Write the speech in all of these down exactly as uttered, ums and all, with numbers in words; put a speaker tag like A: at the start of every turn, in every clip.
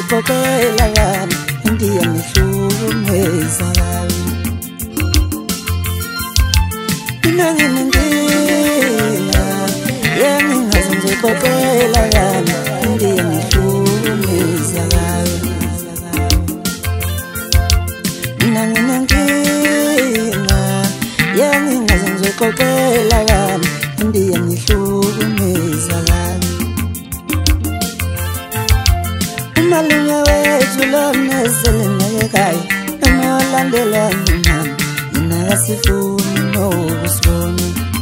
A: ngizixoxela kabi indiya ngihlukumeza kabi mina nginenkinga yengingaze ngixoxela kabi indiya ngihlukumeza kabi mina nginenkinga yengingaze ngixoxela kabi indiya ngihlukumeza kabi umalume wethu lona selenakekayo nolandela mina mina kasifuni nokusibona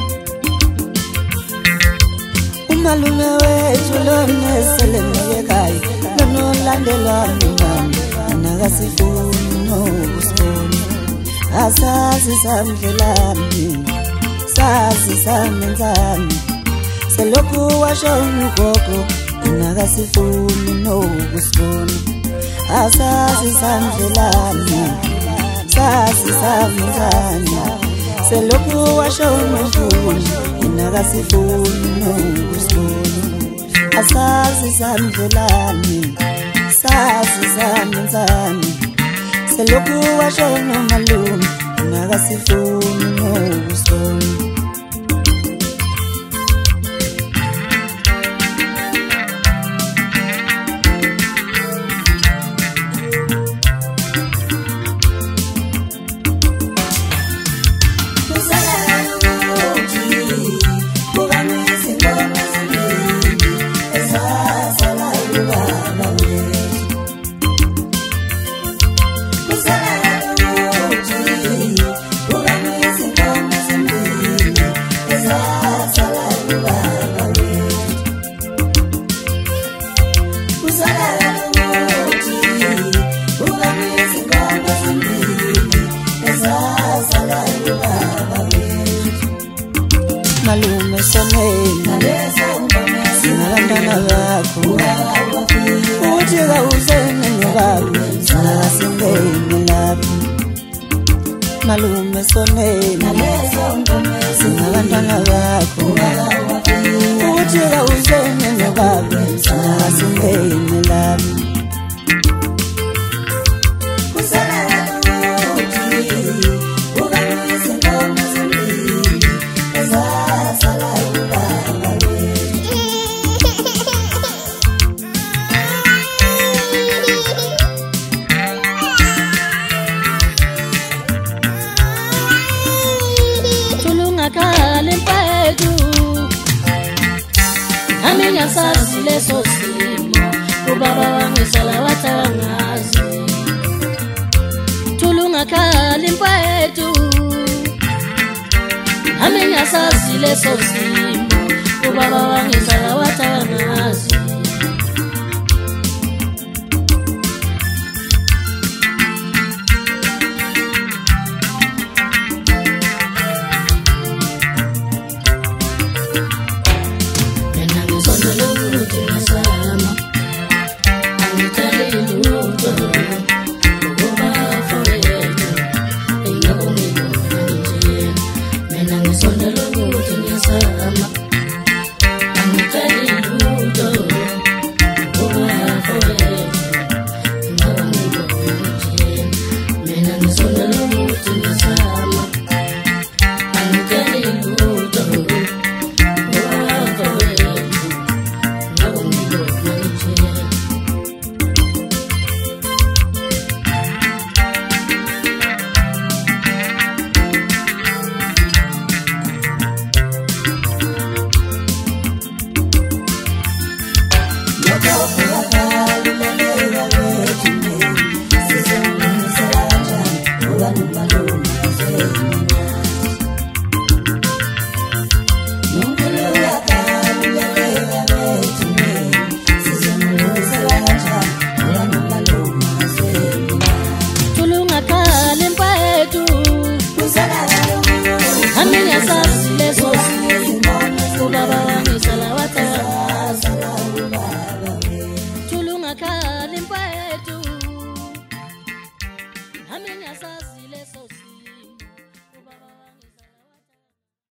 A: umalume wethu lona selenakekayo nolandela mina mina kasifuni nokusibona asazi samdlelani sazi samenzani selokhu washona ugogo nakasifuni nokusibona asazi samdlelani sazi samenzani selokhu washona ufuni nakasifuni nokusibona asazi samdlelani sazi samenzani selokhu washona malume nakasifuni nokusibona malume sonela sinabantwana bakho uthi kawusene ngobaba singasingene lapho malume sonela sinabantwana bakho uthi kawusene ngobaba singasingene lapho
B: Amenya sazi leso simo ubaba wangu sala watangazi tulunga kali mpwetu amenya sazi leso simo ubaba wangu sala watangazi Amenya sazi